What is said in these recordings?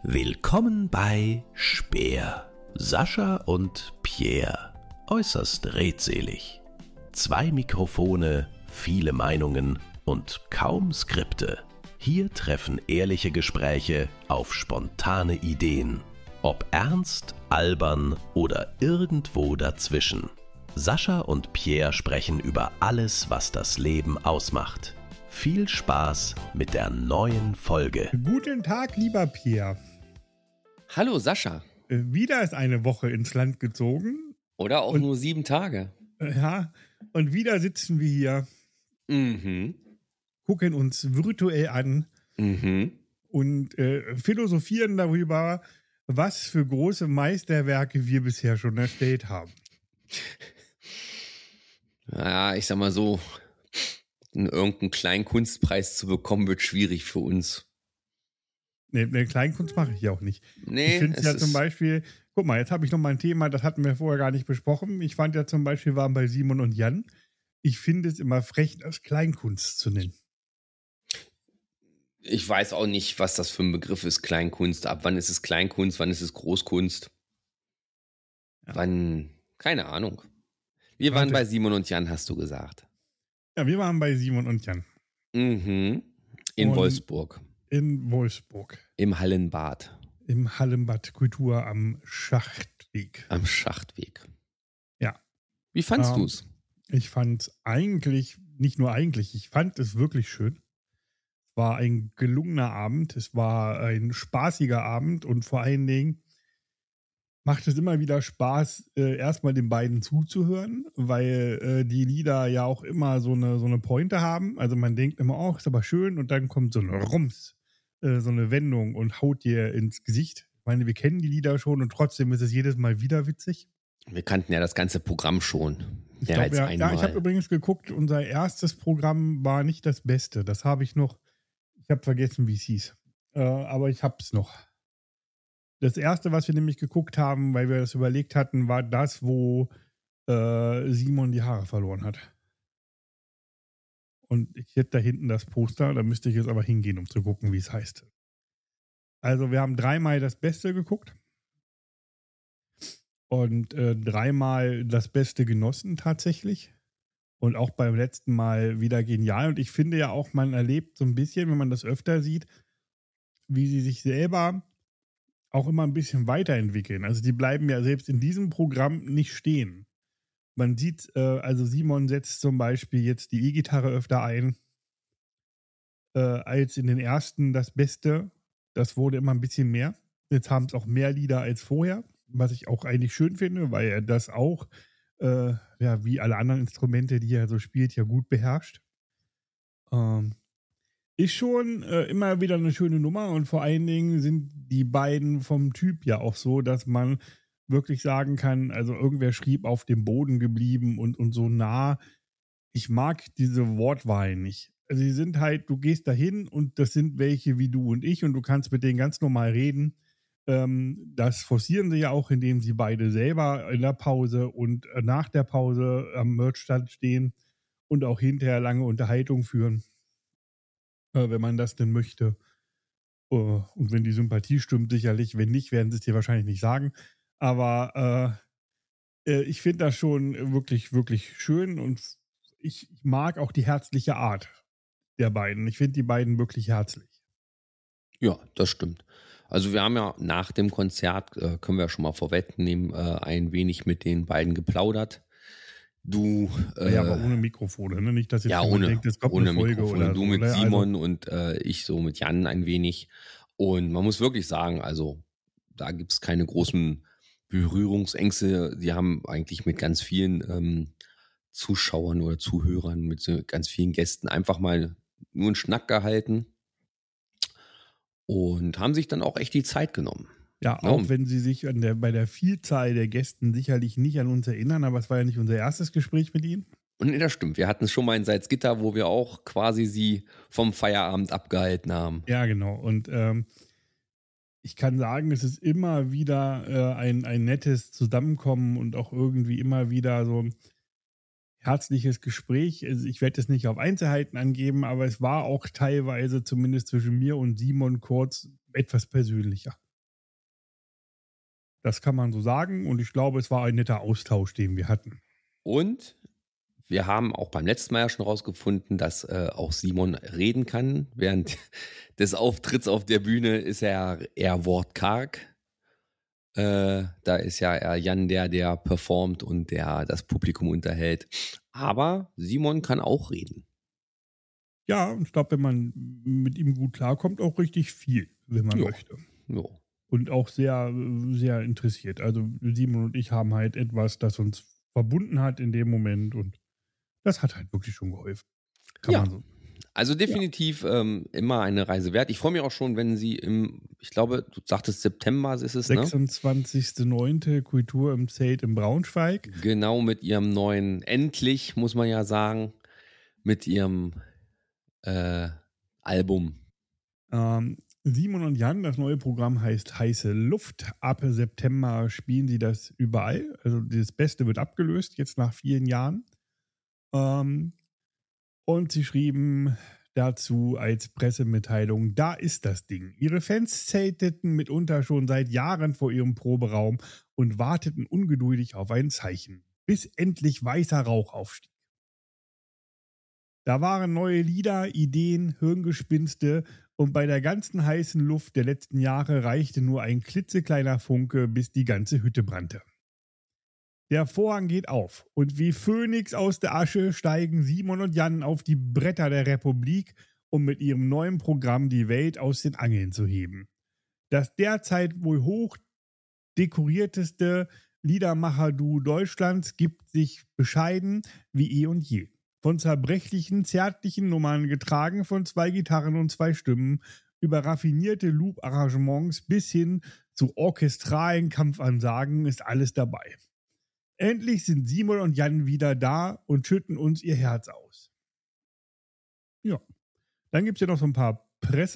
Willkommen bei Speer. Sascha und Pierre. Äußerst redselig. 2 Mikrofone, viele Meinungen und kaum Skripte. Hier treffen ehrliche Gespräche auf spontane Ideen. Ob ernst, albern oder irgendwo dazwischen. Sascha und Pierre sprechen über alles, was das Leben ausmacht. Viel Spaß mit der neuen Folge. Guten Tag, lieber Pierre. Hallo Sascha. Wieder ist eine Woche ins Land gezogen. Oder auch nur 7 Tage. Ja, und wieder sitzen wir hier, gucken uns virtuell an und philosophieren darüber, was für große Meisterwerke wir bisher schon erstellt haben. Ja, ich sag mal so, irgendeinen kleinen Kunstpreis zu bekommen, wird schwierig für uns. Nee, Kleinkunst mache ich ja auch nicht. Nee, ich finde ja zum Beispiel, guck mal, jetzt habe ich noch mal ein Thema, das hatten wir vorher gar nicht besprochen. Ich fand ja zum Beispiel, wir waren bei Simon und Jan, ich finde es immer frech, das Kleinkunst zu nennen. Ich weiß auch nicht, was das für ein Begriff ist, Kleinkunst. Ab wann ist es Kleinkunst, wann ist es Großkunst? Ja. Wann, keine Ahnung. Wir waren bei Simon und Jan, hast du gesagt. Ja, wir waren bei Simon und Jan. In Wolfsburg. In Wolfsburg. Im Hallenbad. Im Hallenbad Kultur am Schachtweg. Am Schachtweg. Ja. Wie fandst du es? Ich fand es eigentlich, nicht nur eigentlich, ich fand es wirklich schön. Es war ein gelungener Abend, es war ein spaßiger Abend und vor allen Dingen macht es immer wieder Spaß, erstmal den beiden zuzuhören, weil die Lieder ja auch immer so eine Pointe haben. Also man denkt immer, oh, ist aber schön und dann kommt so eine Rums, so eine Wendung und haut dir ins Gesicht. Ich meine, wir kennen die Lieder schon und trotzdem ist es jedes Mal wieder witzig. Wir kannten ja das ganze Programm schon. Ich habe übrigens geguckt, unser erstes Programm war nicht das Beste. Das habe ich noch, ich habe vergessen, wie es hieß. Aber ich habe es noch. Das erste, was wir nämlich geguckt haben, weil wir das überlegt hatten, war das, wo Simon die Haare verloren hat. Und ich hätte da hinten das Poster, da müsste ich jetzt aber hingehen, um zu gucken, wie es heißt. Also wir haben 3-mal das Beste geguckt und 3-mal das Beste genossen tatsächlich. Und auch beim letzten Mal wieder genial. Und ich finde ja auch, man erlebt so ein bisschen, wenn man das öfter sieht, wie sie sich selber auch immer ein bisschen weiterentwickeln. Also die bleiben ja selbst in diesem Programm nicht stehen. Man sieht, also Simon setzt zum Beispiel jetzt die E-Gitarre öfter ein als in den ersten das Beste. Das wurde immer ein bisschen mehr. Jetzt haben es auch mehr Lieder als vorher, was ich auch eigentlich schön finde, weil er das auch, wie alle anderen Instrumente, die er so spielt, ja gut beherrscht. Ist schon immer wieder eine schöne Nummer und vor allen Dingen sind die beiden vom Typ ja auch so, dass man wirklich sagen kann, also irgendwer schrieb auf dem Boden geblieben und so nah. Ich mag diese Wortwahl nicht. Also sie sind halt, du gehst dahin und das sind welche wie du und ich und du kannst mit denen ganz normal reden. Das forcieren sie ja auch, indem sie beide selber in der Pause und nach der Pause am Merchstand stehen und auch hinterher lange Unterhaltung führen. Wenn man das denn möchte. Und wenn die Sympathie stimmt, sicherlich. Wenn nicht, werden sie es dir wahrscheinlich nicht sagen. Aber ich finde das schon wirklich, wirklich schön und ich mag auch die herzliche Art der beiden. Ich finde die beiden wirklich herzlich. Ja, das stimmt. Also wir haben ja nach dem Konzert, können wir schon mal vorwegnehmen, ein wenig mit den beiden geplaudert. Ja, aber ohne Mikrofone, ne? Nicht, dass jetzt ohne, denkt, es kommt ohne eine Folge Mikrofone. oder Du so, mit ne? Simon und ich so mit Jan ein wenig. Und man muss wirklich sagen, also da gibt es keine großen Berührungsängste. Die haben eigentlich mit ganz vielen Zuschauern oder Zuhörern, mit so ganz vielen Gästen einfach mal nur einen Schnack gehalten und haben sich dann auch echt die Zeit genommen. Ja, auch wenn sie sich bei der Vielzahl der Gästen sicherlich nicht an uns erinnern, aber es war ja nicht unser erstes Gespräch mit ihnen. Und das stimmt. Wir hatten es schon mal in Salzgitter, wo wir auch quasi sie vom Feierabend abgehalten haben. Ja, genau. Und ich kann sagen, es ist immer wieder ein nettes Zusammenkommen und auch irgendwie immer wieder so ein herzliches Gespräch. Also ich werde es nicht auf Einzelheiten angeben, aber es war auch teilweise, zumindest zwischen mir und Simon kurz, etwas persönlicher. das kann man so sagen. Und ich glaube, es war ein netter Austausch, den wir hatten. Und wir haben auch beim letzten Mal ja schon rausgefunden, dass auch Simon reden kann. Während des Auftritts auf der Bühne ist er eher wortkarg. Da ist ja eher Jan der performt und der das Publikum unterhält. Aber Simon kann auch reden. Ja, und ich glaube, wenn man mit ihm gut klarkommt, auch richtig viel, wenn man möchte. Jo. Und auch sehr, sehr interessiert. Also Simon und ich haben halt etwas, das uns verbunden hat in dem Moment und das hat halt wirklich schon geholfen. Kann man so. Also definitiv immer eine Reise wert. Ich freue mich auch schon, wenn sie ich glaube, du sagtest September ist es, 26.09. Kultur im Zelt in Braunschweig. Genau, mit ihrem neuen, endlich, muss man ja sagen, mit ihrem Album. Simon und Jan, das neue Programm heißt Heiße Luft. Ab September spielen sie das überall. Also das Beste wird abgelöst, jetzt nach vielen Jahren. Und sie schrieben dazu als Pressemitteilung, da ist das Ding. Ihre Fans zelteten mitunter schon seit Jahren vor ihrem Proberaum und warteten ungeduldig auf ein Zeichen, bis endlich weißer Rauch aufstieg. Da waren neue Lieder, Ideen, Hirngespinste und bei der ganzen heißen Luft der letzten Jahre reichte nur ein klitzekleiner Funke, bis die ganze Hütte brannte. Der Vorhang geht auf und wie Phönix aus der Asche steigen Simon und Jan auf die Bretter der Republik, um mit ihrem neuen Programm die Welt aus den Angeln zu heben. Das derzeit wohl hoch dekorierteste Liedermacher-Duo Deutschlands gibt sich bescheiden wie eh und je. Von zerbrechlichen, zärtlichen Nummern getragen von 2 Gitarren und 2 Stimmen, über raffinierte Loop-Arrangements bis hin zu orchestralen Kampfansagen ist alles dabei. Endlich sind Simon und Jan wieder da und schütten uns ihr Herz aus. Ja. Dann gibt es ja noch so ein paar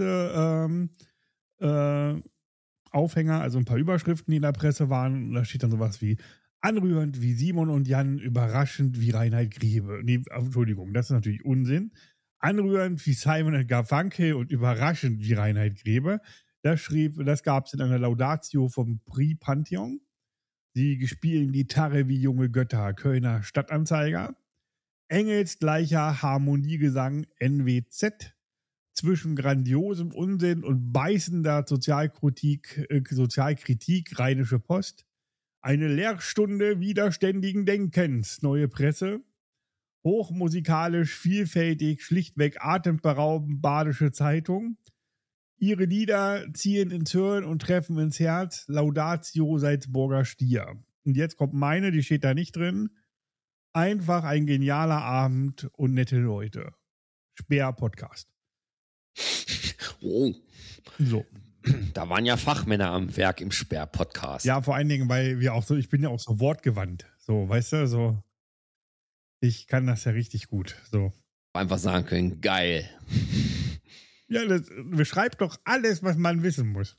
Aufhänger, also ein paar Überschriften, die in der Presse waren. Und da steht dann sowas wie anrührend wie Simon und Jan, überraschend wie Reinhard Grebe. Nee, Entschuldigung, das ist natürlich Unsinn. Anrührend wie Simon und Garfunkel und überraschend wie Reinhard Grebe. Das gab es in einer Laudatio vom Prix Pantheon. Sie spielen Gitarre wie junge Götter, Kölner Stadtanzeiger. Engelsgleicher Harmoniegesang NWZ. Zwischen grandiosem Unsinn und beißender Sozialkritik Rheinische Post. Eine Lehrstunde widerständigen Denkens, Neue Presse. Hochmusikalisch, vielfältig, schlichtweg atemberaubend, Badische Zeitung. Ihre Lieder ziehen ins Hirn und treffen ins Herz. Laudatio Salzburger Stier. Und jetzt kommt meine, die steht da nicht drin. Einfach ein genialer Abend und nette Leute. Speer-Podcast. Oh. So. Da waren ja Fachmänner am Werk im Sperr-Podcast. Ja, vor allen Dingen, weil ich bin ja auch so wortgewandt. So, weißt du, so. Ich kann das ja richtig gut. So. Einfach sagen können, geil. Ja, beschreibt doch alles, was man wissen muss.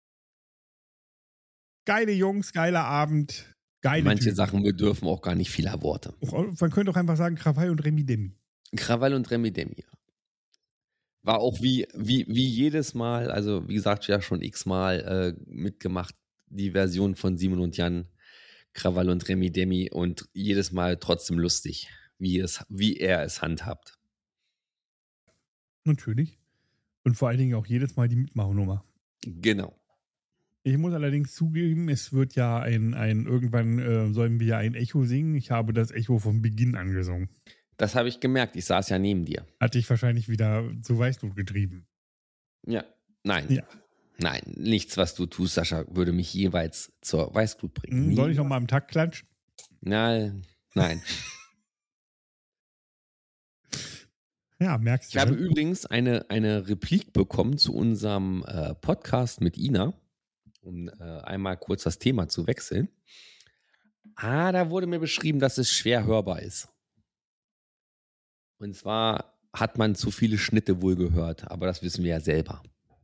Geile Jungs, geiler Abend, geile Manche Typen. Sachen bedürfen auch gar nicht vieler Worte. Man könnte doch einfach sagen, Krawall und Remi Demi. Krawall und Remi Demi. War auch wie jedes Mal, also wie gesagt, ja schon x-mal mitgemacht, die Version von Simon und Jan, Krawall und Remi Demi und jedes Mal trotzdem lustig, wie er es handhabt. Natürlich. Und vor allen Dingen auch jedes Mal die Mitmachnummer. Genau. Ich muss allerdings zugeben, es wird ja irgendwann sollen wir ja ein Echo singen. Ich habe das Echo vom Beginn angesungen. Das habe ich gemerkt. Ich saß ja neben dir. Hatte ich wahrscheinlich wieder zu Weißblut getrieben. Ja. Nein. Ja. Nein, nichts, was du tust, Sascha, würde mich jeweils zur Weißglut bringen. Soll ich noch mal am Takt klatschen? Nein. Ja, merkst du. Ich habe übrigens eine Replik bekommen zu unserem Podcast mit Ina, um einmal kurz das Thema zu wechseln. Da wurde mir beschrieben, dass es schwer hörbar ist. Und zwar hat man zu viele Schnitte wohl gehört, aber das wissen wir ja selber.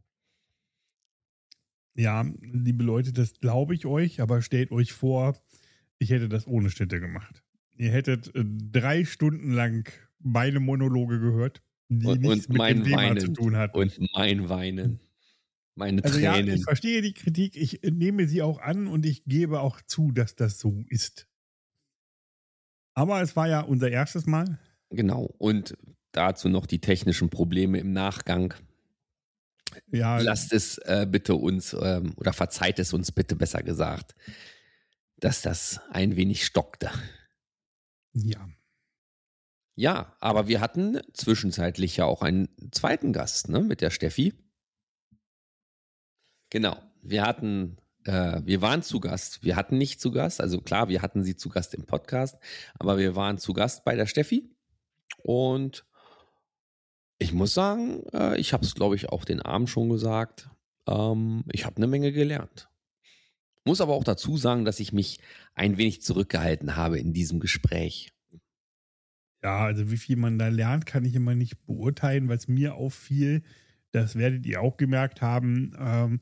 Ja, liebe Leute, das glaube ich euch, aber stellt euch vor, ich hätte das ohne Schnitte gemacht. Ihr hättet 3 Stunden lang meine Monologe gehört, die nichts mit dem Thema zu tun hatten. Und mein Weinen. Meine Also ja, ich Tränen. verstehe die Kritik, ich nehme sie auch an und ich gebe auch zu, dass das so ist. Aber es war ja unser erstes Mal. Genau. Und dazu noch die technischen Probleme im Nachgang. Ja, Lasst es bitte uns oder verzeiht es uns bitte besser gesagt, dass das ein wenig stockte. ja. Ja, aber wir hatten zwischenzeitlich ja auch einen zweiten Gast, ne, mit der Steffi. Genau. Wir waren zu Gast. Wir hatten nicht zu Gast. Also klar, wir hatten sie zu Gast im Podcast, aber wir waren zu Gast bei der Steffi. Und ich muss sagen, ich habe es, glaube ich, auch den Abend schon gesagt. Ich habe eine Menge gelernt. Muss aber auch dazu sagen, dass ich mich ein wenig zurückgehalten habe in diesem Gespräch. Ja, also wie viel man da lernt, kann ich immer nicht beurteilen, was mir auffiel. Das werdet ihr auch gemerkt haben.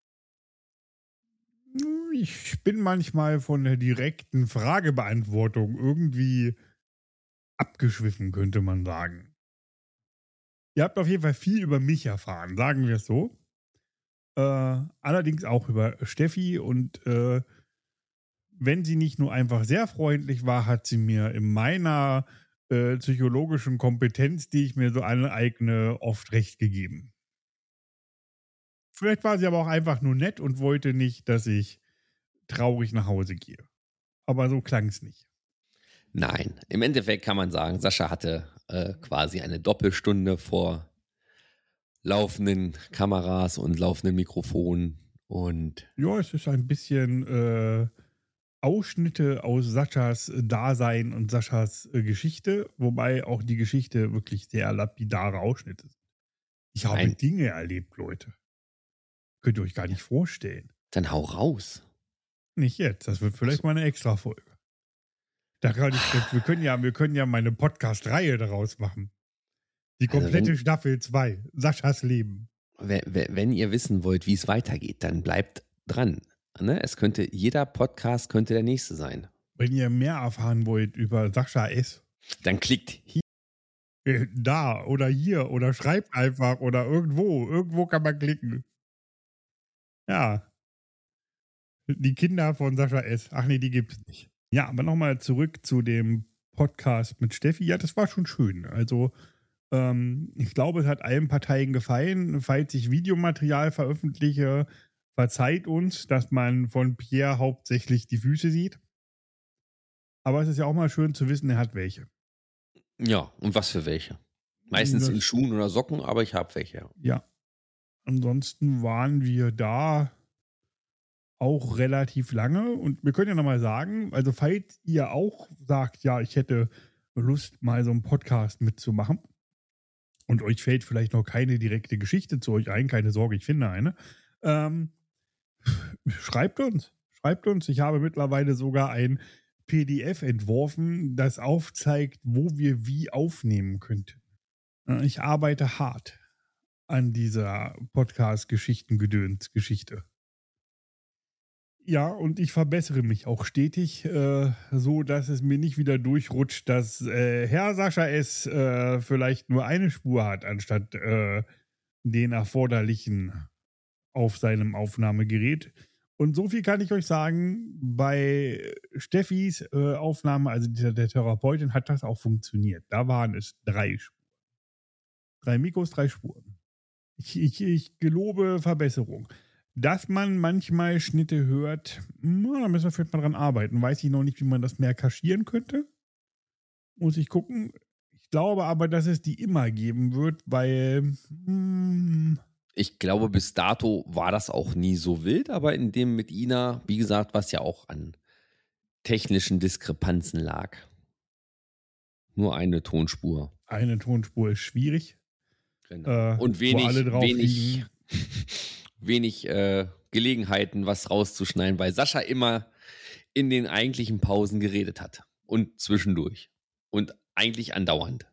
Ich bin manchmal von der direkten Fragebeantwortung irgendwie abgeschwiffen, könnte man sagen. Ihr habt auf jeden Fall viel über mich erfahren, sagen wir es so. Allerdings auch über Steffi und wenn sie nicht nur einfach sehr freundlich war, hat sie mir in meiner psychologischen Kompetenz, die ich mir so aneigne, oft recht gegeben. Vielleicht war sie aber auch einfach nur nett und wollte nicht, dass ich traurig nach Hause gehe. Aber so klang es nicht. Nein, im Endeffekt kann man sagen, Sascha hatte quasi eine Doppelstunde vor laufenden Kameras und laufenden Mikrofonen und Ja, es ist ein bisschen Ausschnitte aus Saschas Dasein und Saschas Geschichte, wobei auch die Geschichte wirklich sehr lapidare Ausschnitte sind. Ich habe Nein. Dinge erlebt, Leute. Könnt ihr euch gar nicht vorstellen. dann hau raus. Nicht jetzt, das wird vielleicht mal eine Extra-Folge. Wir können ja meine Podcast-Reihe daraus machen. Die Also komplette Staffel 2, Saschas Leben. Wenn ihr wissen wollt, wie es weitergeht, dann bleibt dran. Ne? Jeder Podcast könnte der nächste sein. Wenn ihr mehr erfahren wollt über Sascha S., Dann klickt hier. da oder hier oder schreibt einfach oder irgendwo. Irgendwo kann man klicken. Ja. Die Kinder von Sascha S. Ach nee, die gibt's nicht. Ja, aber nochmal zurück zu dem Podcast mit Steffi. Ja, das war schon schön. Also, ich glaube, es hat allen Parteien gefallen. Falls ich Videomaterial veröffentliche, verzeiht uns, dass man von Pierre hauptsächlich die Füße sieht. Aber es ist ja auch mal schön zu wissen, er hat welche. Ja, und was für welche? Meistens Das- in Schuhen oder Socken, aber ich habe welche. Ja. Ansonsten waren wir da auch relativ lange und wir können ja nochmal sagen, also falls ihr auch sagt, ja, ich hätte Lust, mal so einen Podcast mitzumachen und euch fällt vielleicht noch keine direkte Geschichte zu euch ein, keine Sorge, ich finde eine, schreibt uns. Ich habe mittlerweile sogar ein PDF entworfen, das aufzeigt, wo wir wie aufnehmen könnten. Ich arbeite hart an dieser Podcast-Geschichte. Ja, und ich verbessere mich auch stetig, so dass es mir nicht wieder durchrutscht, dass Herr Sascha S. Vielleicht nur eine Spur hat, anstatt den erforderlichen auf seinem Aufnahmegerät. Und so viel kann ich euch sagen, bei Steffis Aufnahme, also der Therapeutin, hat das auch funktioniert. Da waren es 3 Spuren. 3 Mikros, 3 Spuren. Ich gelobe Verbesserung. Dass man manchmal Schnitte hört, da müssen wir vielleicht mal dran arbeiten. Weiß ich noch nicht, wie man das mehr kaschieren könnte. Muss ich gucken. Ich glaube aber, dass es die immer geben wird, weil Ich glaube, bis dato war das auch nie so wild, aber in dem mit Ina, wie gesagt, was ja auch an technischen Diskrepanzen lag. Nur eine Tonspur. eine Tonspur ist schwierig. Genau. Und wo alle drauf wenig, liegen. wenig Gelegenheiten, was rauszuschneiden, weil Sascha immer in den eigentlichen Pausen geredet hat. Und zwischendurch. Und eigentlich andauernd.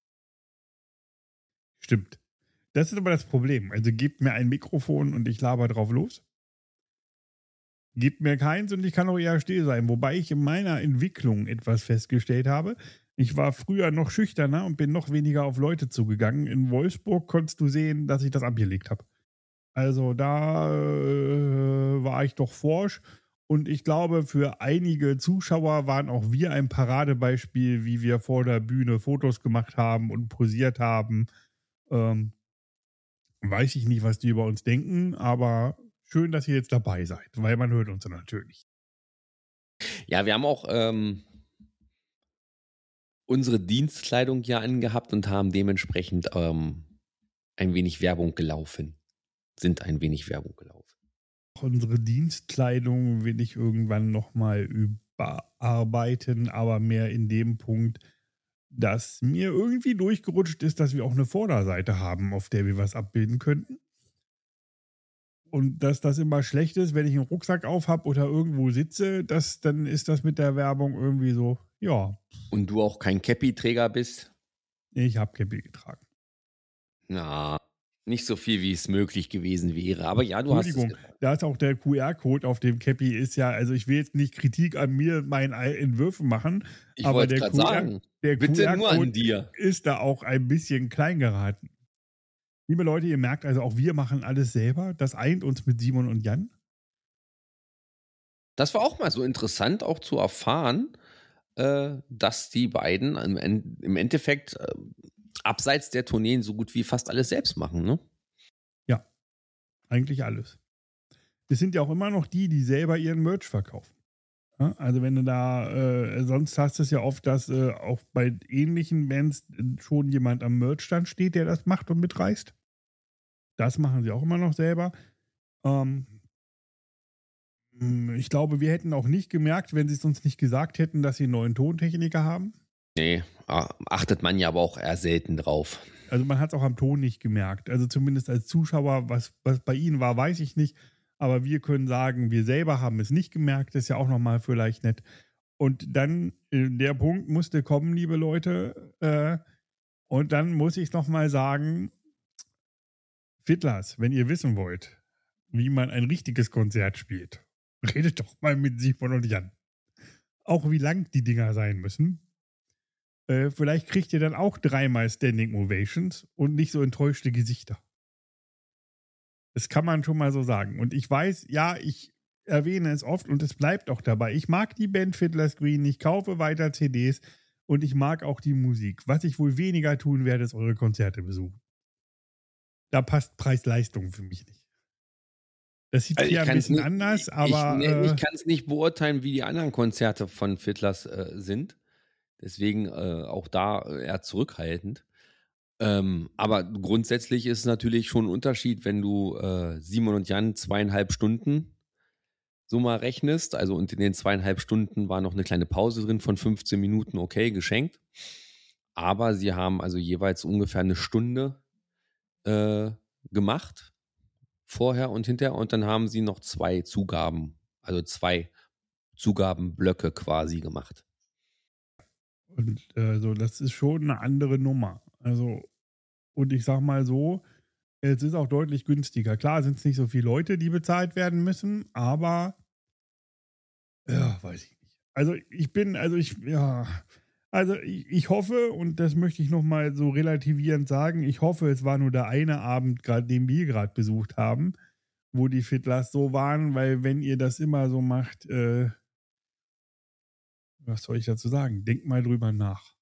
Stimmt. Das ist aber das Problem. Also gebt mir ein Mikrofon und ich laber drauf los. Gebt mir keins und ich kann auch eher still sein. Wobei ich in meiner Entwicklung etwas festgestellt habe. Ich war früher noch schüchterner und bin noch weniger auf Leute zugegangen. In Wolfsburg konntest du sehen, dass ich das abgelegt habe. Also da war ich doch forsch. Und ich glaube, für einige Zuschauer waren auch wir ein Paradebeispiel, wie wir vor der Bühne Fotos gemacht haben und posiert haben. Ähm, Weiß ich nicht, was die über uns denken, aber schön, dass ihr jetzt dabei seid, weil man hört uns ja natürlich. Ja, wir haben auch unsere Dienstkleidung ja angehabt und haben dementsprechend ein wenig Werbung gelaufen. Sind ein wenig Werbung gelaufen. Unsere Dienstkleidung will ich irgendwann nochmal überarbeiten, aber mehr in dem Punkt, dass mir irgendwie durchgerutscht ist, dass wir auch eine Vorderseite haben, auf der wir was abbilden könnten. Und dass das immer schlecht ist, wenn ich einen Rucksack auf habe oder irgendwo sitze, dann ist das mit der Werbung irgendwie so, ja, Und du auch kein Cappy-Träger bist? ich habe Cappy getragen. Na, nicht so viel, wie es möglich gewesen wäre. Aber ja, du hast es Entschuldigung, getan. da ist auch der QR-Code auf dem Cappy ist ja, also ich will jetzt nicht Kritik an mir, meinen Entwürfen machen, Ich aber wollte der gerade sagen, der bitte nur an QR-Code dir. ist da auch ein bisschen klein geraten. Liebe Leute, ihr merkt also, auch wir machen alles selber. Das eint uns mit Simon und Jan. Das war auch mal so interessant, auch zu erfahren, dass die beiden im Endeffekt abseits der Tourneen so gut wie fast alles selbst machen, ne? Ja, eigentlich alles. Es sind ja auch immer noch die selber ihren Merch verkaufen. Ja, also wenn du da, sonst hast du es ja oft, dass auch bei ähnlichen Bands schon jemand am Merchstand steht, der das macht und mitreißt. Das machen sie auch immer noch selber. Ich glaube, wir hätten auch nicht gemerkt, wenn sie es uns nicht gesagt hätten, dass sie einen neuen Tontechniker haben. Nee, achtet man ja aber auch eher selten drauf. Also man hat es auch am Ton nicht gemerkt. Also zumindest als Zuschauer, was bei ihnen war, weiß ich nicht. Aber wir können sagen, wir selber haben es nicht gemerkt. Das ist ja auch nochmal vielleicht nett. Und dann, der Punkt musste kommen, liebe Leute. Und dann muss ich nochmal sagen, Fiddlers, wenn ihr wissen wollt, wie man ein richtiges Konzert spielt, redet doch mal mit Simon und Jan. Auch wie lang die Dinger sein müssen. Vielleicht kriegt ihr dann auch 3-mal Standing Ovations und nicht so enttäuschte Gesichter. Das kann man schon mal so sagen. Und ich weiß, ja, ich erwähne es oft und es bleibt auch dabei. Ich mag die Band Fiddler's Green, ich kaufe weiter CDs und ich mag auch die Musik. Was ich wohl weniger tun werde, ist eure Konzerte besuchen. Da passt Preis-Leistung für mich nicht. Das sieht hier ein bisschen anders, aber ich kann es nicht beurteilen, wie die anderen Konzerte von Fiddlers sind. Deswegen auch da eher zurückhaltend. Aber grundsätzlich ist es natürlich schon ein Unterschied, wenn du Simon und Jan 2,5 Stunden so mal rechnest. Also und in den 2,5 Stunden war noch eine kleine Pause drin von 15 Minuten, okay, geschenkt. Aber sie haben also jeweils ungefähr eine Stunde gemacht, vorher und hinterher. Und dann haben sie noch 2 Zugaben, also 2 Zugabenblöcke quasi gemacht. und so, das ist schon eine andere Nummer. Also, und ich sag mal so, es ist auch deutlich günstiger. Klar sind es nicht so viele Leute, die bezahlt werden müssen, aber ja, weiß ich nicht. Ich hoffe, und das möchte ich nochmal so relativierend sagen, ich hoffe, es war nur der eine Abend, den wir gerade besucht haben, wo die Fiddlers so waren, weil wenn ihr das immer so macht, was soll ich dazu sagen? Denkt mal drüber nach.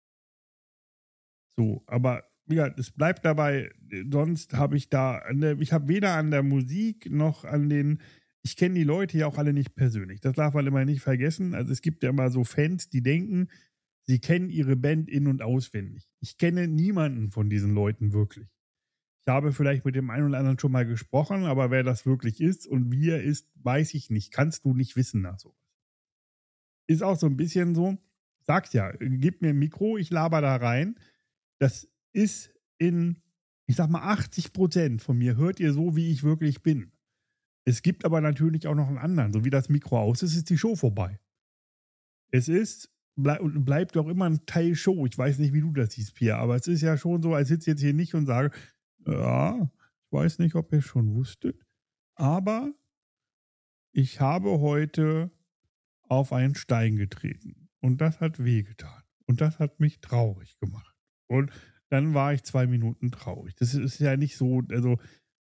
So, aber ja, es bleibt dabei, sonst habe ich ich habe weder an der Musik noch an ich kenne die Leute ja auch alle nicht persönlich. Das darf man immer nicht vergessen. Also es gibt ja immer so Fans, die denken, sie kennen ihre Band in- und auswendig. Ich kenne niemanden von diesen Leuten wirklich. Ich habe vielleicht mit dem einen oder anderen schon mal gesprochen, aber wer das wirklich ist und wie er ist, weiß ich nicht. Kannst du nicht wissen nach sowas. Ist auch so ein bisschen so, sag's ja, gib mir ein Mikro, ich laber da rein. Das ist ich sag mal, 80% von mir hört ihr so, wie ich wirklich bin. Es gibt aber natürlich auch noch einen anderen. So wie das Mikro aus ist, ist die Show vorbei. Es bleibt auch immer ein Teil Show. Ich weiß nicht, wie du das siehst, Pia, aber es ist ja schon so, als sitze ich jetzt hier nicht und sage, ja, ich weiß nicht, ob ihr schon wusstet, aber ich habe heute auf einen Stein getreten und das hat wehgetan und das hat mich traurig gemacht. Und dann war ich 2 Minuten traurig. Das ist ja nicht so, also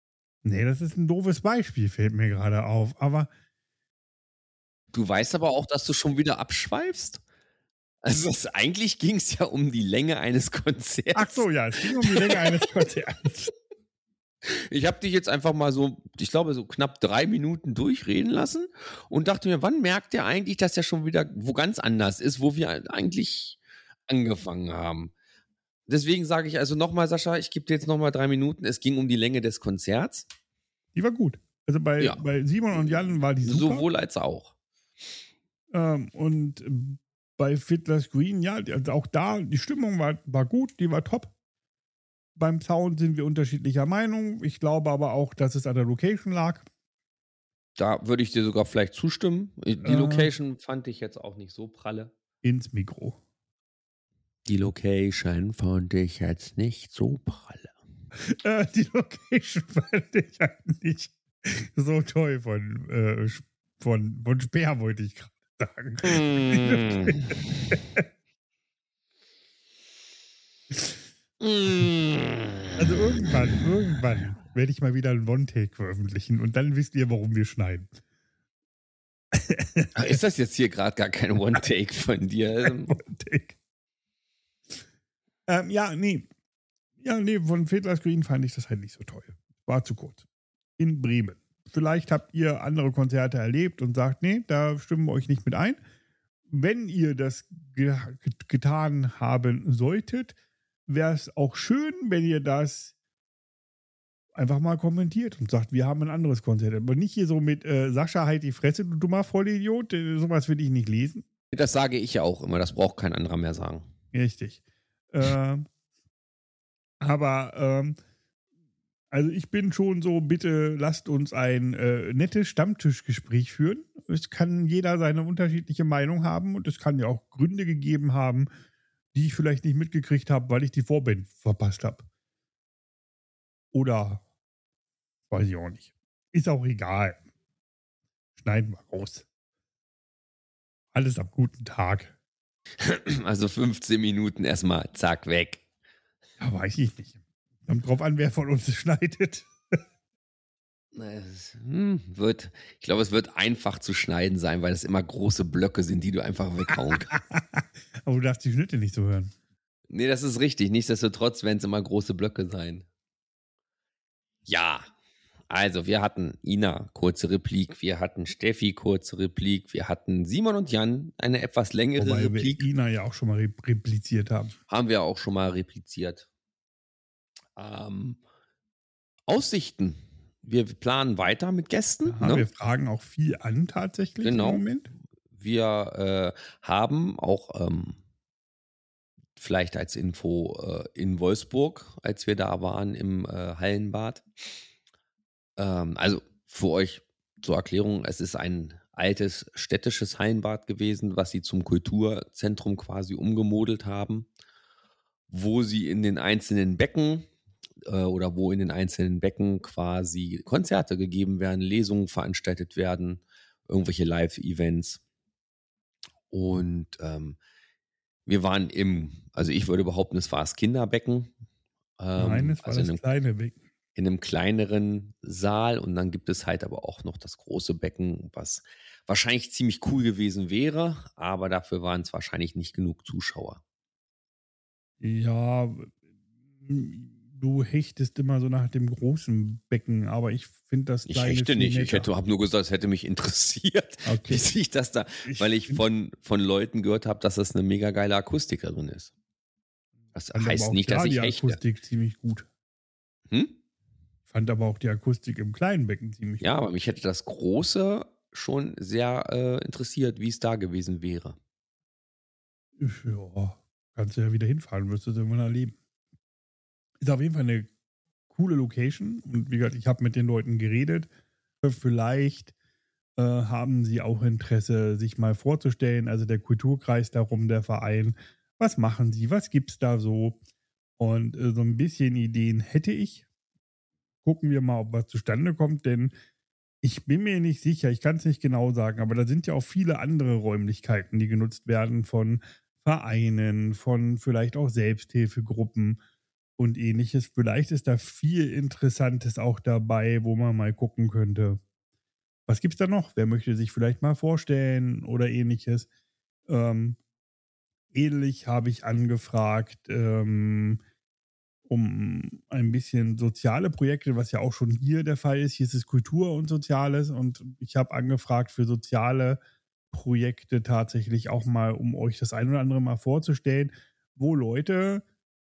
Nee, das ist ein doofes Beispiel, fällt mir gerade auf. Aber Du weißt aber auch, dass du schon wieder abschweifst? Also eigentlich ging es ja um die Länge eines Konzerts. ach so, ja, es ging um die Länge eines Konzerts. Ich habe dich jetzt einfach mal so, ich glaube, so knapp 3 Minuten durchreden lassen und dachte mir, wann merkt der eigentlich, dass er schon wieder wo ganz anders ist, wo wir eigentlich angefangen haben? Deswegen sage ich also nochmal, Sascha, ich gebe dir jetzt nochmal 3 Minuten. Es ging um die Länge des Konzerts. Die war gut. Also bei Ja. Simon und Jan war die super. Sowohl als auch. Und bei Fiddler's Green, ja, also auch da, die Stimmung war gut, die war top. Beim Sound sind wir unterschiedlicher Meinung. Ich glaube aber auch, dass es an der Location lag. Da würde ich dir sogar vielleicht zustimmen. Die Location fand ich jetzt auch nicht so pralle. Ins Mikro. Die Location fand ich jetzt nicht so pralle. Die Location fand ich halt nicht so toll von Speer, wollte ich gerade sagen. Also irgendwann werde ich mal wieder einen One-Take veröffentlichen und dann wisst ihr, warum wir schneiden. Ist das jetzt hier gerade gar kein One-Take von dir? One-Take. Von Fiddler's Green fand ich das halt nicht so toll. War zu kurz. In Bremen. Vielleicht habt ihr andere Konzerte erlebt und sagt, nee, da stimmen wir euch nicht mit ein. Wenn ihr das getan haben solltet, wäre es auch schön, wenn ihr das einfach mal kommentiert und sagt, wir haben ein anderes Konzert. Aber nicht hier so mit Sascha, halt die Fresse, du dummer Vollidiot. Sowas will ich nicht lesen. Das sage ich ja auch immer, das braucht kein anderer mehr sagen. Richtig. Also ich bin schon so, bitte lasst uns ein nettes Stammtischgespräch führen. Es kann jeder seine unterschiedliche Meinung haben und es kann ja auch Gründe gegeben haben, die ich vielleicht nicht mitgekriegt habe, weil ich die Vorband verpasst habe. Oder weiß ich auch nicht. Ist auch egal. Schneiden wir raus. Alles am guten Tag. Also 15 Minuten erstmal, zack, weg. Ja, weiß ich nicht. Kommt drauf an, wer von uns es schneidet. Ich glaube, es wird einfach zu schneiden sein, weil es immer große Blöcke sind, die du einfach weghauen kannst. Aber du darfst die Schnitte nicht so hören. Nee, das ist richtig. Nichtsdestotrotz werden es immer große Blöcke sein. Ja, also wir hatten Ina, kurze Replik, wir hatten Steffi, kurze Replik, wir hatten Simon und Jan, eine etwas längere Wobei Replik. wir Ina ja auch schon mal repliziert haben. Haben wir auch schon mal repliziert. Aussichten. Wir planen weiter mit Gästen. Ja, wir fragen auch viel an tatsächlich Genau. im Moment. Wir haben auch vielleicht als Info in Wolfsburg, als wir da waren im Hallenbad. Also für euch zur Erklärung, es ist ein altes städtisches Hallenbad gewesen, was sie zum Kulturzentrum quasi umgemodelt haben, wo sie in den einzelnen Becken wo in den einzelnen Becken quasi Konzerte gegeben werden, Lesungen veranstaltet werden, irgendwelche Live-Events. Und wir waren ich würde behaupten, es war das Kinderbecken. Nein, es war also das kleine Becken. In einem kleineren Saal und dann gibt es halt aber auch noch das große Becken, was wahrscheinlich ziemlich cool gewesen wäre, aber dafür waren es wahrscheinlich nicht genug Zuschauer. Ja, du hechtest immer so nach dem großen Becken, aber ich finde das kleine. Ich hechte nicht. Ich habe nur gesagt, es hätte mich interessiert, wie sich das da, weil ich von Leuten gehört habe, dass das eine mega geile Akustik da drin ist. Das heißt nicht, dass ich hechte. Die Akustik ziemlich gut. Fand aber auch die Akustik im kleinen Becken ziemlich gut. Ja, aber mich hätte das Große schon sehr interessiert, wie es da gewesen wäre. Ja, kannst du ja wieder hinfahren, wirst du es irgendwann erleben. Ist auf jeden Fall eine coole Location und wie gesagt, ich habe mit den Leuten geredet. Vielleicht haben sie auch Interesse, sich mal vorzustellen, also der Kulturkreis darum, der Verein. Was machen sie? Was gibt's da so? Und so ein bisschen Ideen hätte ich. Gucken wir mal, ob was zustande kommt, denn ich bin mir nicht sicher, ich kann es nicht genau sagen, aber da sind ja auch viele andere Räumlichkeiten, die genutzt werden von Vereinen, von vielleicht auch Selbsthilfegruppen. und ähnliches. Vielleicht ist da viel Interessantes auch dabei, wo man mal gucken könnte. Was gibt's da noch? Wer möchte sich vielleicht mal vorstellen oder ähnliches? Ähnlich habe ich angefragt, um ein bisschen soziale Projekte, was ja auch schon hier der Fall ist. Hier ist es Kultur und Soziales und ich habe angefragt für soziale Projekte tatsächlich auch mal, um euch das ein oder andere mal vorzustellen, wo Leute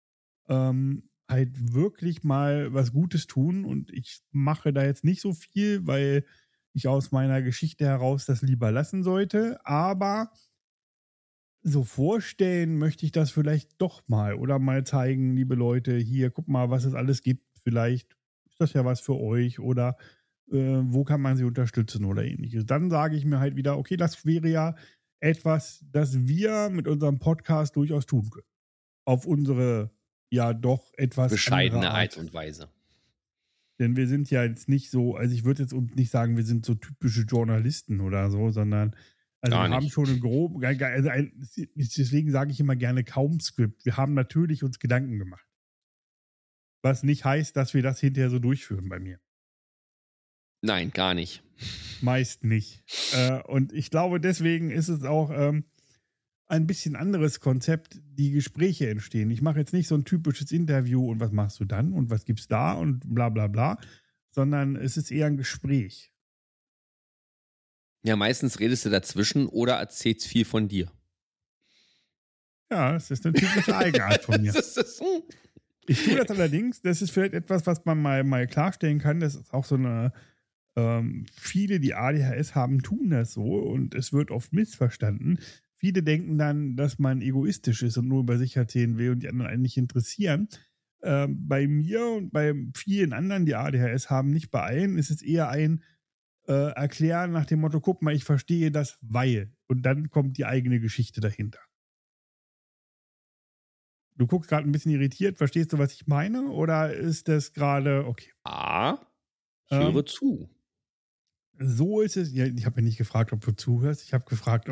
halt wirklich mal was Gutes tun und ich mache da jetzt nicht so viel, weil ich aus meiner Geschichte heraus das lieber lassen sollte, aber so vorstellen möchte ich das vielleicht doch mal oder mal zeigen, liebe Leute, hier, guck mal, was es alles gibt. Vielleicht ist das ja was für euch oder wo kann man sie unterstützen oder ähnliches. Dann sage ich mir halt wieder, okay, das wäre ja etwas, das wir mit unserem Podcast durchaus tun können. Auf unsere ja doch etwas bescheidene Art und Weise. Denn wir sind ja jetzt nicht so, also ich würde jetzt uns nicht sagen, wir sind so typische Journalisten oder so, sondern also wir haben schon ein grob, also deswegen sage ich immer gerne kaum Skript. Wir haben natürlich uns Gedanken gemacht. Was nicht heißt, dass wir das hinterher so durchführen bei mir. Nein, gar nicht. Meist nicht. Und ich glaube, deswegen ist es auch ein bisschen anderes Konzept, die Gespräche entstehen. Ich mache jetzt nicht so ein typisches Interview und was machst du dann und was gibt's da und bla bla bla, sondern es ist eher ein Gespräch. Ja, meistens redest du dazwischen oder erzählst viel von dir. Ja, das ist eine typische Eigenart von mir. Ich tue das allerdings, das ist vielleicht etwas, was man mal klarstellen kann, das ist auch so eine, viele, die ADHS haben, tun das so und es wird oft missverstanden. Viele denken dann, dass man egoistisch ist und nur über sich erzählen will und die anderen einen nicht interessieren. Bei mir und bei vielen anderen, die ADHS haben, nicht bei allen, ist es eher ein Erklären nach dem Motto, guck mal, ich verstehe das, weil. Und dann kommt die eigene Geschichte dahinter. Du guckst gerade ein bisschen irritiert. Verstehst du, was ich meine? Oder ist das gerade okay? Ich höre zu. So ist es. Ja, ich habe ja nicht gefragt, ob du zuhörst. Ich habe gefragt,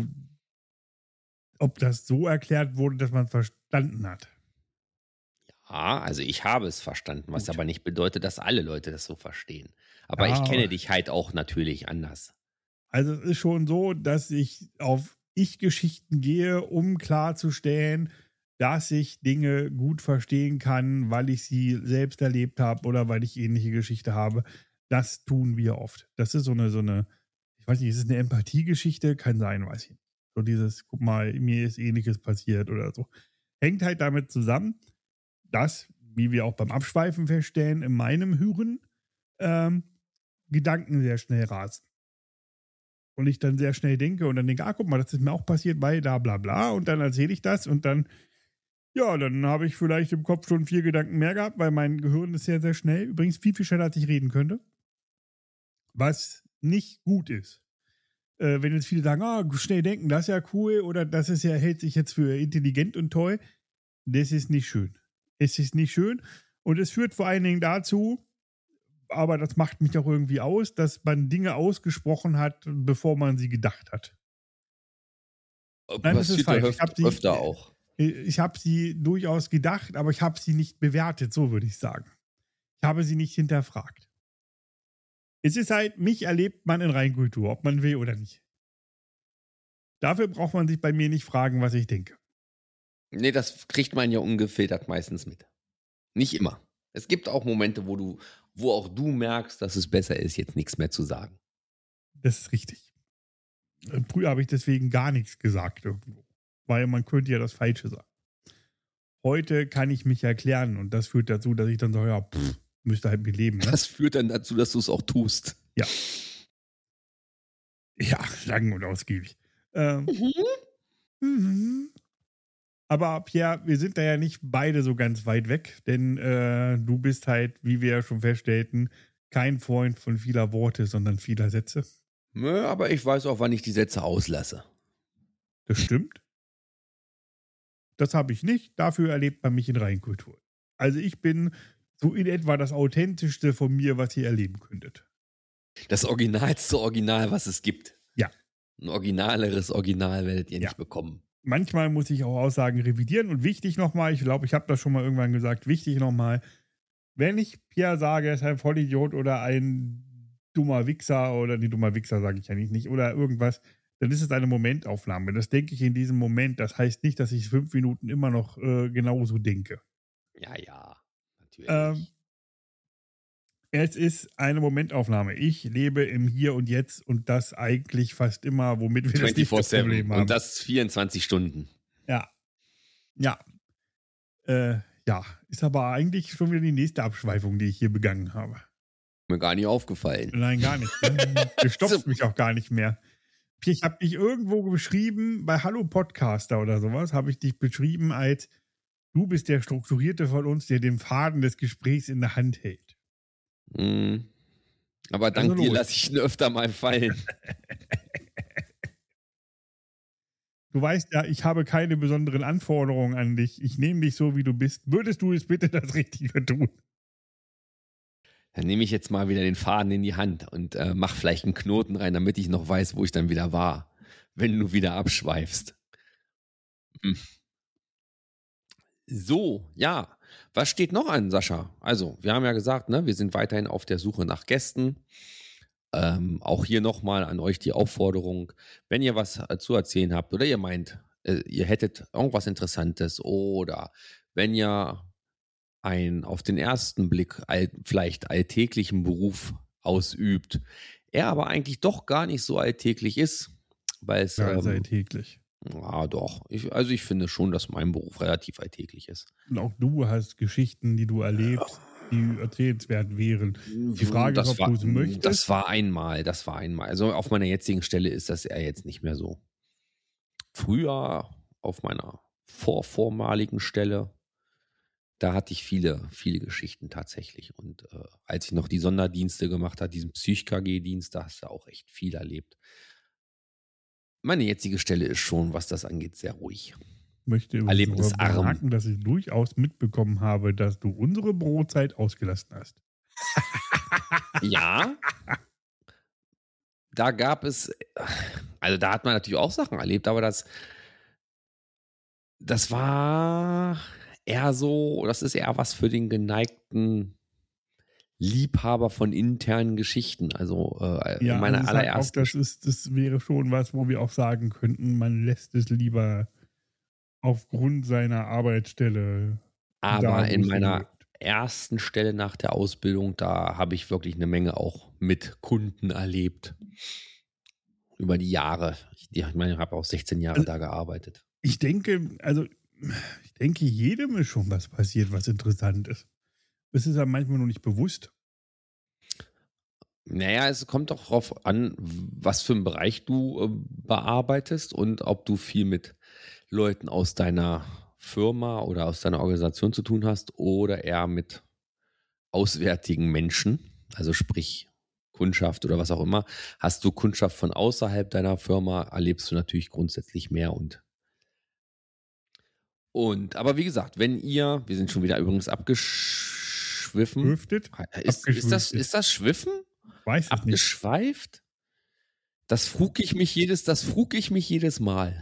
ob das so erklärt wurde, dass man es verstanden hat. Ja, also ich habe es verstanden, was Gut. aber nicht bedeutet, dass alle Leute das so verstehen. Aber Ja, ich kenne dich halt auch natürlich anders. Also es ist schon so, dass ich auf Ich-Geschichten gehe, um klarzustellen, dass ich Dinge gut verstehen kann, weil ich sie selbst erlebt habe oder weil ich ähnliche Geschichte habe. Das tun wir oft. Das ist so eine, ich weiß nicht, ist es eine Empathiegeschichte? Kann sein, weiß ich nicht. So dieses, guck mal, mir ist Ähnliches passiert oder so. Hängt halt damit zusammen, dass, wie wir auch beim Abschweifen feststellen, in meinem Hirn Gedanken sehr schnell rasen. Und ich dann sehr schnell denke und dann denke, guck mal, das ist mir auch passiert, weil da bla bla und dann erzähle ich das und dann, ja, dann habe ich vielleicht im Kopf schon 4 Gedanken mehr gehabt, weil mein Gehirn ist sehr, sehr schnell. Übrigens viel, viel schneller, als ich reden könnte. Was nicht gut ist. Wenn jetzt viele sagen, schnell denken, das ist ja cool oder das ist ja, hält sich jetzt für intelligent und toll. Das ist nicht schön. Es ist nicht schön und es führt vor allen Dingen dazu, aber das macht mich auch irgendwie aus, dass man Dinge ausgesprochen hat, bevor man sie gedacht hat. Nein, das ist falsch. Ich habe öfter auch. Ich habe sie durchaus gedacht, aber ich habe sie nicht bewertet, so würde ich sagen. Ich habe sie nicht hinterfragt. Es ist halt, mich erlebt man in Reinkultur, ob man will oder nicht. Dafür braucht man sich bei mir nicht fragen, was ich denke. Nee, das kriegt man ja ungefiltert meistens mit. Nicht immer. Es gibt auch Momente, wo auch du merkst, dass es besser ist, jetzt nichts mehr zu sagen. Das ist richtig. Früher habe ich deswegen gar nichts gesagt irgendwo. Weil man könnte ja das Falsche sagen. Heute kann ich mich erklären und das führt dazu, dass ich dann sage, ja, müsste halt mit leben. Ne? Das führt dann dazu, dass du es auch tust. Ja. Ja, lang und ausgiebig. Aber Pierre, wir sind da ja nicht beide so ganz weit weg, denn du bist halt, wie wir ja schon feststellten, kein Freund von vieler Worte, sondern vieler Sätze. Nö, aber ich weiß auch, wann ich die Sätze auslasse. Das stimmt. Das habe ich nicht. Dafür erlebt man mich in Reinkultur. Also ich bin so in etwa das Authentischste von mir, was ihr erleben könntet. Das originalste Original, was es gibt. Ja. Ein originaleres Original werdet ihr nicht bekommen. manchmal muss ich auch Aussagen revidieren. Und wichtig nochmal, ich glaube, ich habe das schon mal irgendwann gesagt, wichtig nochmal, wenn ich Pierre sage, er ist ein Vollidiot oder ein dummer Wichser oder die dummer Wichser sage ich ja nicht oder irgendwas, dann ist es eine Momentaufnahme. Das denke ich in diesem Moment. Das heißt nicht, dass ich 5 Minuten immer noch genauso denke. Ja, natürlich. Es ist eine Momentaufnahme. Ich lebe im Hier und Jetzt und das eigentlich fast immer, womit wir das nächste Problem haben. Und das 24 Stunden. Ja. Ja. Ja, ist aber eigentlich schon wieder die nächste Abschweifung, die ich hier begangen habe. Mir gar nicht aufgefallen. Nein, gar nicht. Du stoppst mich auch gar nicht mehr. Ich habe dich irgendwo beschrieben, bei Hallo Podcaster oder sowas, habe ich dich beschrieben als, du bist der Strukturierte von uns, der den Faden des Gesprächs in der Hand hält. Aber dank dir lasse ich ihn öfter mal fallen. Du weißt ja, ich habe keine besonderen Anforderungen an dich. Ich nehme dich so, wie du bist. Würdest du es bitte das Richtige tun? Dann nehme ich jetzt mal wieder den Faden in die Hand und mach vielleicht einen Knoten rein, damit ich noch weiß, wo ich dann wieder war, wenn du wieder abschweifst. So, ja. Was steht noch an, Sascha? Also, wir haben ja gesagt, ne, wir sind weiterhin auf der Suche nach Gästen. Auch hier nochmal an euch die Aufforderung, wenn ihr was zu erzählen habt oder ihr meint, ihr hättet irgendwas Interessantes oder wenn ihr einen auf den ersten Blick vielleicht alltäglichen Beruf ausübt, er aber eigentlich doch gar nicht so alltäglich ist, weil es alltäglich. Ja, doch. Ich finde schon, dass mein Beruf relativ alltäglich ist. Und auch du hast Geschichten, die du erlebst, die erzählenswert wären. Die Frage ist, ob du es möchtest. Das war einmal. Also auf meiner jetzigen Stelle ist das eher jetzt nicht mehr so. Früher auf meiner vormaligen Stelle, da hatte ich viele, viele Geschichten tatsächlich. Und als ich noch die Sonderdienste gemacht habe, diesen Psych-KG-Dienst, da hast du auch echt viel erlebt. Meine jetzige Stelle ist schon, was das angeht, sehr ruhig. Ich möchte bemerken, dass ich durchaus mitbekommen habe, dass du unsere Brotzeit ausgelassen hast. Ja. Da gab es, also da hat man natürlich auch Sachen erlebt, aber das war eher so, das ist eher was für den geneigten Liebhaber von internen Geschichten. Also ja, meine allerersten. Halt das wäre schon was, wo wir auch sagen könnten, man lässt es lieber aufgrund seiner Arbeitsstelle. Aber in meiner ersten Stelle nach der Ausbildung, da habe ich wirklich eine Menge auch mit Kunden erlebt. Über die Jahre. Ich meine, ich habe auch 16 Jahre da gearbeitet. Ich denke, jedem ist schon was passiert, was interessant ist. Es ist ja manchmal nur nicht bewusst. Naja, es kommt doch darauf an, was für einen Bereich du bearbeitest und ob du viel mit Leuten aus deiner Firma oder aus deiner Organisation zu tun hast oder eher mit auswärtigen Menschen, also sprich Kundschaft oder was auch immer. Hast du Kundschaft von außerhalb deiner Firma, erlebst du natürlich grundsätzlich mehr aber wie gesagt, wenn wir sind schon wieder übrigens abgeschwiffen. Ist das Schwiffen? Weiß ich nicht. Abgeschweift? Das frug ich mich jedes Mal.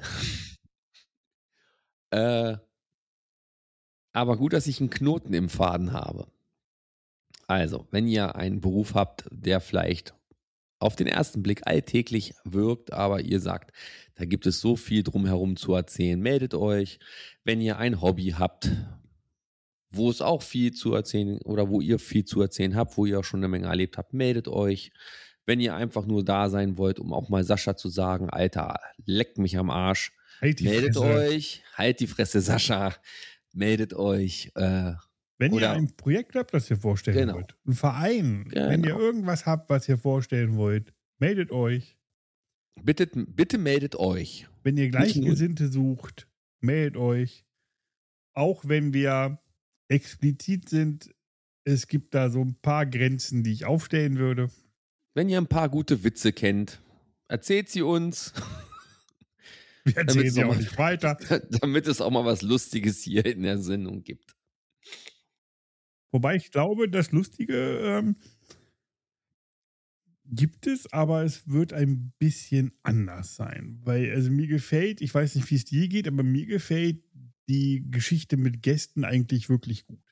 Aber gut, dass ich einen Knoten im Faden habe. Also, wenn ihr einen Beruf habt, der vielleicht auf den ersten Blick alltäglich wirkt, aber ihr sagt, da gibt es so viel drumherum zu erzählen, meldet euch. Wenn ihr ein Hobby habt, wo es auch viel zu erzählen oder wo ihr viel zu erzählen habt, wo ihr auch schon eine Menge erlebt habt, meldet euch. Wenn ihr einfach nur da sein wollt, um auch mal Sascha zu sagen, Alter, leck mich am Arsch, meldet euch. Halt die Fresse, Sascha. Meldet euch. Wenn ihr ein Projekt habt, das ihr vorstellen wollt, ein Verein, wenn ihr irgendwas habt, was ihr vorstellen wollt, meldet euch. Bitte meldet euch. Wenn ihr Gleichgesinnte sucht, meldet euch. Auch wenn wir explizit sind, es gibt da so ein paar Grenzen, die ich aufstellen würde. Wenn ihr ein paar gute Witze kennt, erzählt sie uns. Wir erzählen sie auch nicht weiter. Damit es auch mal was Lustiges hier in der Sendung gibt. Wobei ich glaube, das Lustige, Gibt es, aber es wird ein bisschen anders sein. Weil, also mir gefällt, ich weiß nicht, wie es dir geht, aber mir gefällt die Geschichte mit Gästen eigentlich wirklich gut.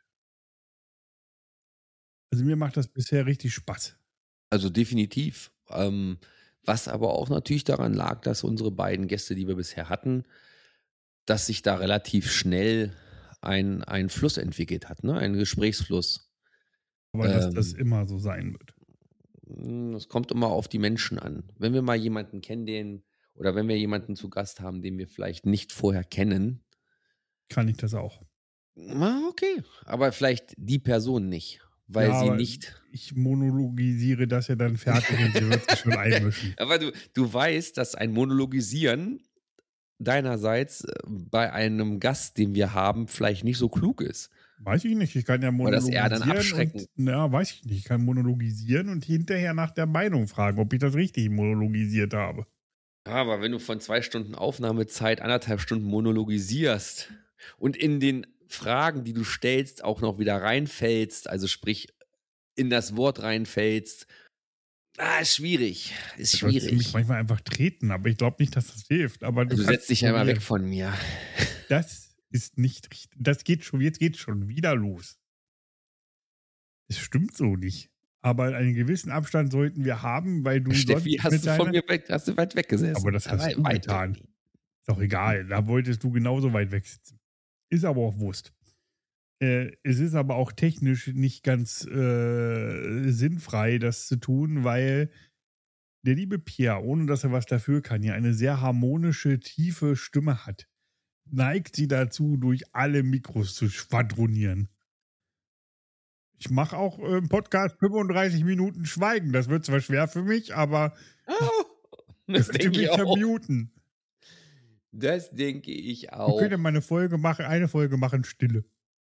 Also mir macht das bisher richtig Spaß. Also definitiv. Was aber auch natürlich daran lag, dass unsere beiden Gäste, die wir bisher hatten, dass sich da relativ schnell ein Fluss entwickelt hat, ne? Ein Gesprächsfluss. Aber dass das immer so sein wird. Es kommt immer auf die Menschen an. Wenn wir mal jemanden kennen, oder wenn wir jemanden zu Gast haben, den wir vielleicht nicht vorher kennen, kann ich das auch. Okay, aber vielleicht die Person nicht, weil sie nicht. Ich monologisiere das ja dann fertig und sie wird sich schon einmischen. Aber du weißt, dass ein Monologisieren deinerseits bei einem Gast, den wir haben, vielleicht nicht so klug ist. Weiß ich nicht, ich kann ja monologisieren. Oder das eher dann abschrecken. Weiß ich nicht, ich kann monologisieren und hinterher nach der Meinung fragen, ob ich das richtig monologisiert habe. Aber wenn du von 2 Stunden Aufnahmezeit 1,5 Stunden monologisierst und in den Fragen, die du stellst, auch noch wieder reinfällst, also sprich in das Wort reinfällst, ist schwierig. Ist schwierig. Ich mich manchmal einfach treten, aber ich glaube nicht, dass das hilft. Aber du setzt dich einmal weg von mir. Das ist nicht richtig. Das geht schon, jetzt geht schon wieder los. Das stimmt so nicht. Aber einen gewissen Abstand sollten wir haben, weil du. Steffi, hast du von mir weit weggesessen. Aber das hast du getan. Ist doch egal. Da wolltest du genauso weit weg sitzen. Ist aber auch Wurst. Es ist aber auch technisch nicht ganz sinnfrei, das zu tun, weil der liebe Pierre, ohne dass er was dafür kann, ja eine sehr harmonische, tiefe Stimme hat. Neigt sie dazu, durch alle Mikros zu schwadronieren. Ich mache auch im Podcast 35 Minuten Schweigen. Das wird zwar schwer für mich, aber das denke ich auch. Vermuten. Das denke ich auch. Wir können eine Folge machen, Stille.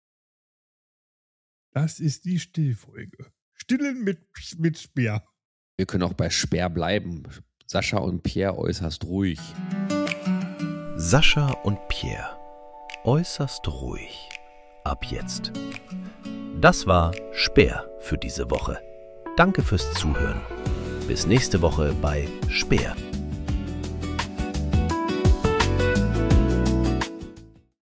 Das ist die Stillfolge. Stillen mit Speer. Wir können auch bei Speer bleiben. Sascha und Pierre äußerst ruhig. Sascha und Pierre äußerst ruhig. Ab jetzt. Das war Speer für diese Woche. Danke fürs Zuhören. Bis nächste Woche bei Speer.